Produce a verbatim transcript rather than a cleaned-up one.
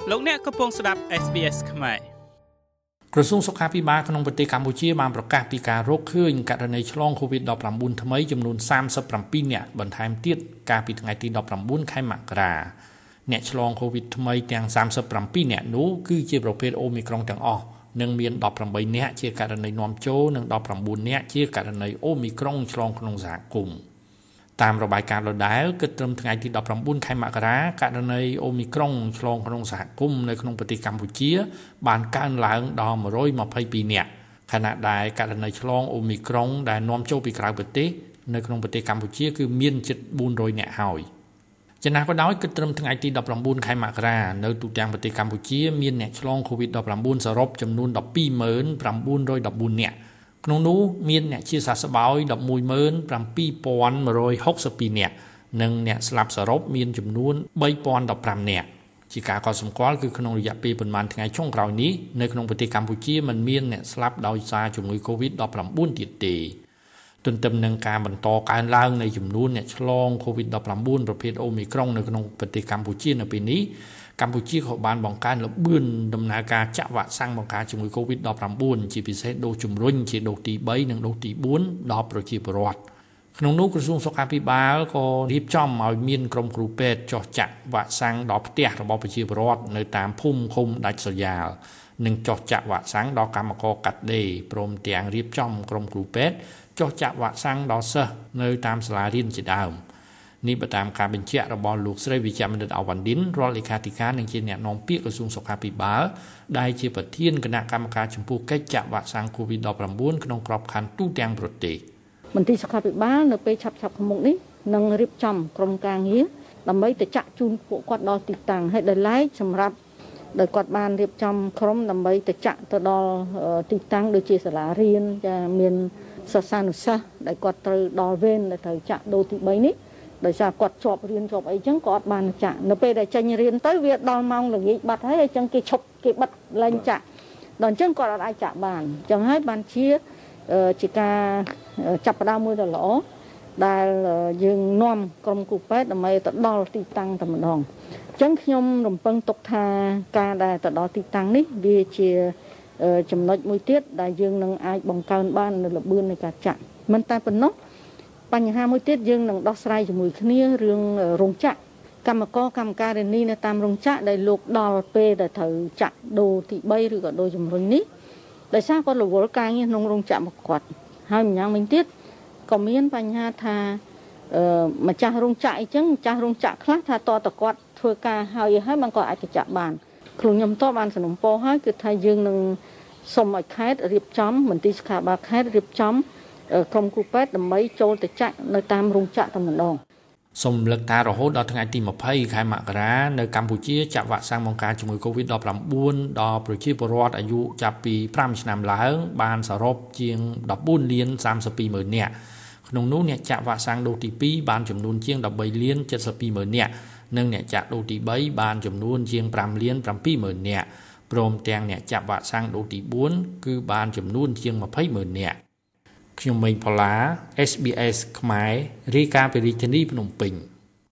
លោកអ្នកកំពុងស្ដាប់ เอส บี เอส ខ្មែរក្រសួងសុខាភិបាលក្នុងប្រទេសកម្ពុជាបានប្រកាសពីការរកឃើញករណីឆ្លង កូវីដ ដប់ប្រាំបួន ថ្មីចំនួនសាមសិបប្រាំពីរនាក់បន្ថែមទៀតកាលពីថ្ងៃទីដប់ប្រាំបួនខែមករាអ្នកឆ្លង កូវីដ ថ្មីទាំងសាមសិបប្រាំពីរនាក់នោះគឺជាប្រភេទអូមីក្រុងទាំងអស់និងមានដប់ប្រាំបីនាក់ជាករណីនាំចូលនិងដប់ប្រាំបួននាក់ជាករណីអូមីក្រុងឆ្លងក្នុងសហគមន៍តាមរបាយការណ៍ដដែលគិតត្រឹមថ្ងៃទីដប់ប្រាំបួនខែមករាករណីអូមីក្រុងឆ្លងក្នុងសហគមន៍នៅក្នុងប្រទេសកម្ពុជាបានកើនឡើងដល់មួយរយម្ភៃពីរនាក់ខណៈដែលករណីឆ្លងអូមីក្រុងដែលនាំចូលពីក្រៅប្រទេសនៅក្នុងប្រទេសកម្ពុជាគឺមានជិតបួនរយនាក់ហើយចំណាស់ក៏ដោយគិតត្រឹមថ្ងៃទីដប់ប្រាំបួនខែមករានៅទូទាំងប្រទេសកម្ពុជាមានអ្នកឆ្លង កូវីដ ដប់ប្រាំបួន សរុបចំនួនដប់ពីរម៉ឺនប្រាំបួនរយដប់បួននាក់ក្នុងនោះមានអ្នកជាសះស្បើយដប់មួយម៉ឺនប្រាំពីរពាន់មួយរយហុកសិបពីរនាក់និងអ្នកស្លាប់សរុបមានចំនួនបីពាន់ដប់ប្រាំនាក់ជាការកត់សម្គាល់គឺក្នុងរយៈពេលប្រមាណថ្ងៃចុងក្រោយនេះនៅក្នុងប្រទេសកម្ពុជាមិនមានអ្នកស្លាប់ដោយសារជំងឺ កូវីដ ដប់ប្រាំបួន ទៀតទេទន្ទឹមនឹងការបន្តកើនឡើងនៃចំនួនអ្នកឆ្លង កូវីដ ដប់ប្រាំបួន ប្រភេទអូមីក្រុងនៅក្នុងប្រទេសកម្ពុជានៅពេលនេះកម្ពុជាក៏បានបង្កើនល្បឿនដំណើរការចាក់វ៉ាក់សាំងបង្ការជំងឺ កូវីដ ដប់ប្រាំបួន ជាពិសេសដូសជំរុញជាដូសទីបីនិងដូសទីបួនដល់ប្រជាពលរដ្ឋក្នុងនោះក្រសួងសុខាភិបាលក៏រៀបចំឲ្យមានក្រុមគ្រូពេទ្យចុះចាក់វ៉ាក់សាំងដល់ផ្ទះរបស់ប្រជាពលរដ្ឋនៅតាមភូមិឃុំដាច់ស្រយាលនិងចុះចាក់វ៉ាក់សាំងដល់កម្មករកាត់ដេរព្រមទាំងរៀបចំក្រុមគ្រូពេទ្យចុះចាក់វ៉ាក់សាំងដល់សិស្សនៅតាមសាលារៀនជាដើមនេះបើតាមការបញ្ជាក់របស់លោកស្រីវិជ្ជបណ្ឌិតអាវ៉ាន់ឌិនរដ្ឋលេខាធិការនិងជាអ្នកនាំពាក្យក្រសួងសុខាភិបាលដែលជាប្រធានគណៈកម្មការចំពោះកិច្ចចាក់វ៉ាក់សាំង កូវីដ ដប់ប្រាំបួន ក្នុងក្របខ័ណ្ឌទូទាំងប្រទេសមន្ទីរសុខាភិបាលនៅពេលឆាប់ៗខាងមុខនេះនឹងរៀបចំក្រុមការងារដើម្បីទៅចាក់ជូនពួកគាត់ដល់ទីតាំងហើយដោយឡែកសម្រាប់ដោយគាត់បានរៀបចំក្រុមដើម្បីទៅចាក់ទៅដល់ទីតាំងដូចជាសាលារៀនចាមានសិស្សានុសិស្សដែលគាត់ត្រូវដល់វេនដែលត្រូវចាក់ដូសទីបីនេះដោយសារគាត់ជាប់រៀនជាប់អីចឹងក៏អត់បានចាក់នៅពេលដែលចេញរៀនទៅវាដល់ម៉ោងល្ងាចបាត់ហើយអញ្ចឹងគេឈប់គេបិទលែងចាក់ដល់អញ្ចឹងគាត់អត់អាចចាក់បានអញ្ចឹងហើយបានជាជាការចាប់ផ្ដើមមួយដ៏ល្អដែលយើងនាំក្រុមគ្រូពេទ្យដើម្បីទៅដល់ទីតាំងតែម្ដងអញ្ចឹងខ្ញុំរំពឹងទុកថាការដែលទៅដល់ទីតាំងនេះវាជាចំណុចមួយទៀតដែលយើងនឹងអាចបង្កើនបាននៅល្បឿននៃការចាក់មិនតែប៉ុណ្ណោះបញ្ហាមួយទៀតយើងនឹងដោះស្រាយជាមួយគ្នារឿងរោងចក្រកម្មករកម្មការិនីនៅតាមរោងចក្រដែលលោកដល់ពេលដែលត្រូវចាក់ដូសទីបីឬក៏ដូសជំរុញនេះដោយសារគាត់រវល់ការងារក្នុងរោងចក្ររបស់គាត់ហើយម្យ៉ាងវិញទៀតក៏មានបញ្ហាថាអឺម្ចាស់រោងចក្រអីចឹងម្ចាស់រោងចក្រខ្លះថាតតគាត់ធ្វើការហើយហើយมันក៏អាចទៅចាក់បានខ្លួនខ្ញុំតបបានសំណពរហើយគឺថាយើងនឹងសូមឲ្យខេត្តរៀបចំមន្ទីរសុខាភិបាលខេត្តរៀបចំក្រុមគ្រូពេទ្យដើម្បីចូលទៅចាក់នៅតាមរោងចក្រតែម្ដងសូមលើកថារហូតដល់ថ្ងៃទីម្ភៃខែមករានៅកម្ពុជាចាក់វ៉ាក់សាំងបង្ការជំងឺ កូវីដ ដប់ប្រាំបួន ដល់ប្រជាពលរដ្ឋអាយុចាប់ពីប្រាំឆ្នាំឡើងបានសរុបជាងដប់បួនលានសាមសិបពីរម៉ឺននាក់ក្នុងនោះអ្នកចាក់វ៉ាក់សាំងដូសទីពីរបានចំនួនជាងដប់បីលានចិតសិបពីរម៉ឺននាក់និងអ្នកចាក់ដូសទីបីបានចំនួនជាងប្រាំលានប្រាំពីរម៉ឺននាក់ព្រមទាំងអ្នកចាក់វ៉ាក់សាំងដូសទីបួនគឺបានចំនួនជាងម្ភៃម៉ឺននាក់ខ្ញុំមេងផល្លា เอส บี เอส ខ្មែររាយការណ៍ពីរាជធានីភ្នំពេញ